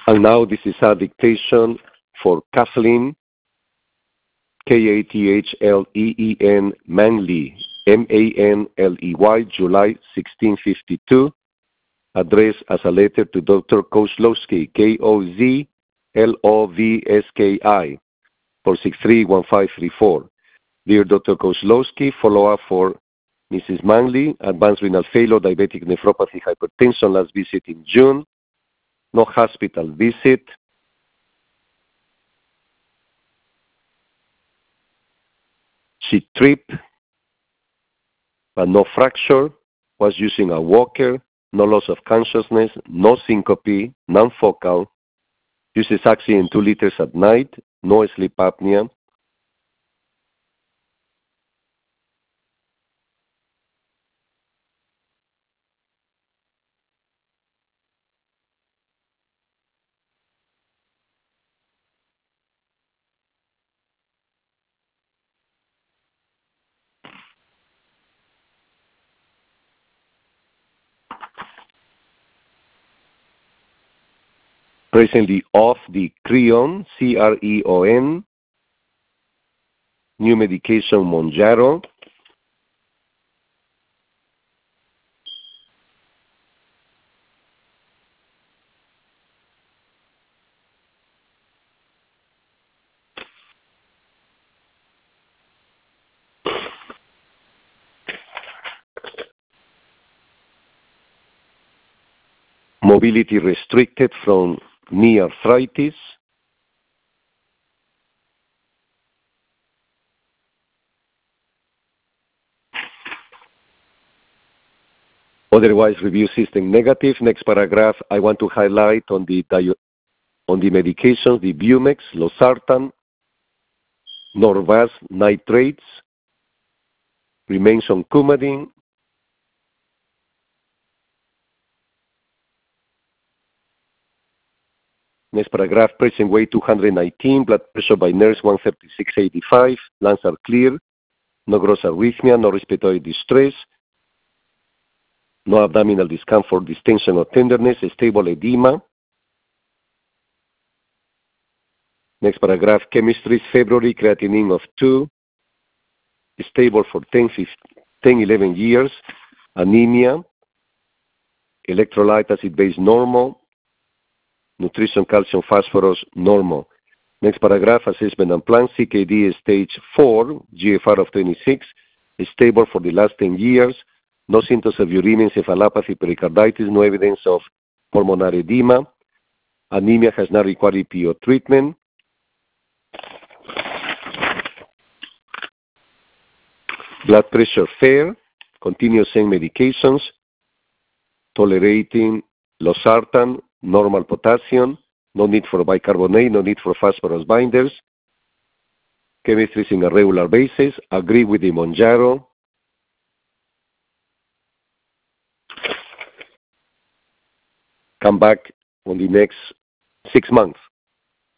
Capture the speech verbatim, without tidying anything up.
And now this is a dictation for Kathleen, K A T H L E E N, Manley, M A N L E Y, July sixteen fifty-two, addressed as a letter to Doctor Kozlowski, K O Z L O V S K I, four six three one five three four. Dear Doctor Kozlowski, follow-up for Missus Manley, advanced renal failure, diabetic nephropathy, hypertension, last visit in June, no hospital visit. She tripped, but no fracture, was using a walker, no loss of consciousness, no syncope, non-focal, uses oxygen two liters at night, no sleep apnea. Presently off the Creon, C R E O N, new medication Mounjaro. Mobility restricted from knee arthritis. Otherwise, review system negative. Next paragraph, I want to highlight on the on the medications, the Bumex, Losartan, Norvasc nitrates, remains on Coumadin. Next paragraph, present weight two hundred nineteen, blood pressure by nurse one thirty-six eighty-five, lungs are clear, no gross arrhythmia, no respiratory distress, no abdominal discomfort, distension or tenderness, stable edema. Next paragraph, chemistry, February, creatinine of two, stable for ten, eleven years, anemia, electrolyte acid base normal, nutrition, calcium, phosphorus, normal. Next paragraph, assessment and plan, C K D stage four, G F R of twenty-six, stable for the last ten years, no symptoms of uremia, encephalopathy, pericarditis, no evidence of pulmonary edema, anemia has not required E P O treatment. Blood pressure fair, continuous same medications, tolerating Losartan, normal potassium, no need for bicarbonate, no need for phosphorus binders. Chemistry is in a regular basis, agree with the Mounjaro. Come back on the next six months.